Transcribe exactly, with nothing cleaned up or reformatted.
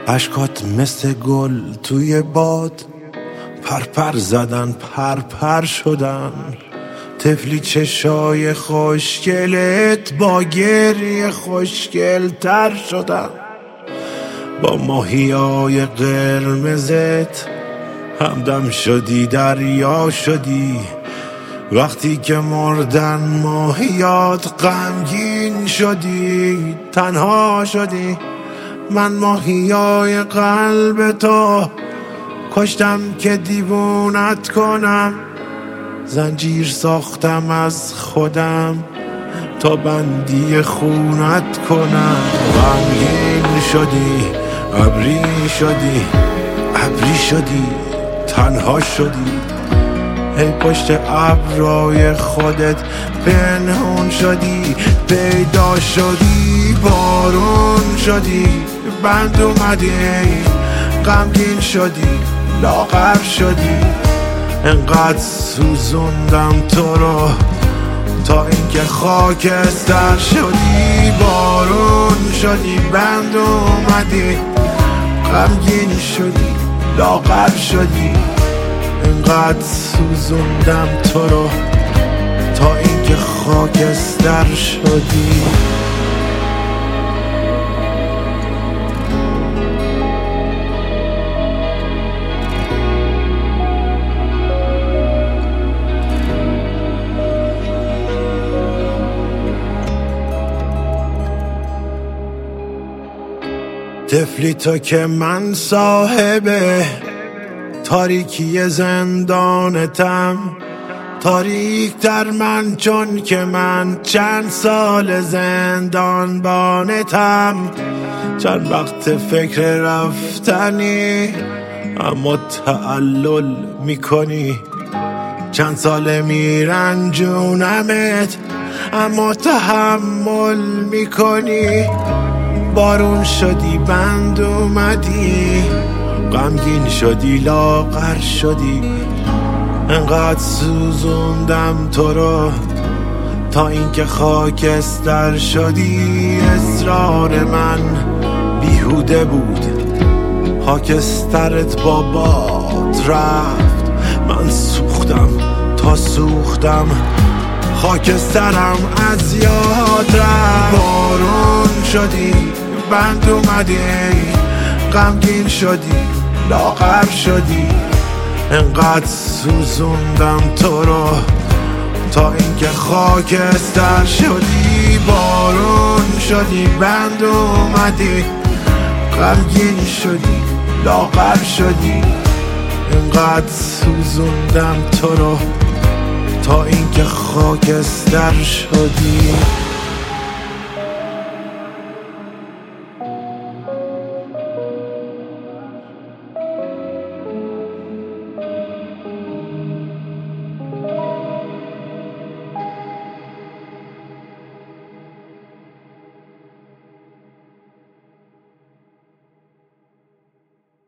اشکات مثل گل توی باد پرپر زدن پرپر شدن. طفلی چشای خوشگلت با گریه خوشگل تر شدن. با ماهیای قرمزت همدم شدی دریا شدی. وقتی که مردن ماهیات غمگین شدی تنها شدی. من ماهیای قلب تو کشتم که دیوونت کنم. زنجیر ساختم از خودم تا بندی خونت کنم. غمگین شدی ابری شدی ابری شدی تنها شدی. ای پشت ابرای خودت پنهون شدی. پیدا شدی بارون شدی بند اومدی. غمگین شدی لاغر شدی. انقدر سوزوندم تو رو تا اینکه خاکستر شدی. بارون شدی بند اومدی. غمگین شدی لاغر شدی. انقدر سوزوندم تو رو تا اینکه خاکستر شدی. طفلی تو که من صاحبه تاریکی زندانتم. تاریک در من چون که من چند سال زندان بانتم. چند وقت فکر رفتنی اما تعلل میکنی. چند سال میرنجونمت اما تحمل میکنی. بارون شدی بند اومدی. غمگین شدی لاغر شدی. انقدر سوزوندم تو رو تا اینکه خاکستر شدی. اصرار من بیهوده بود خاکسترت با باد رفت. من سوختم تا سوختم خاکسترم از یاد رفت. بارون شدی بند اومدی. غمگین شدی لاغر شدی. انقدر سوزوندم تو رو تا اینکه خاکستر شدی. بارون شدی بند اومدی. غمگین شدی لاغر شدی. انقدر سوزوندم تو رو تا اینکه خاکستر شدی.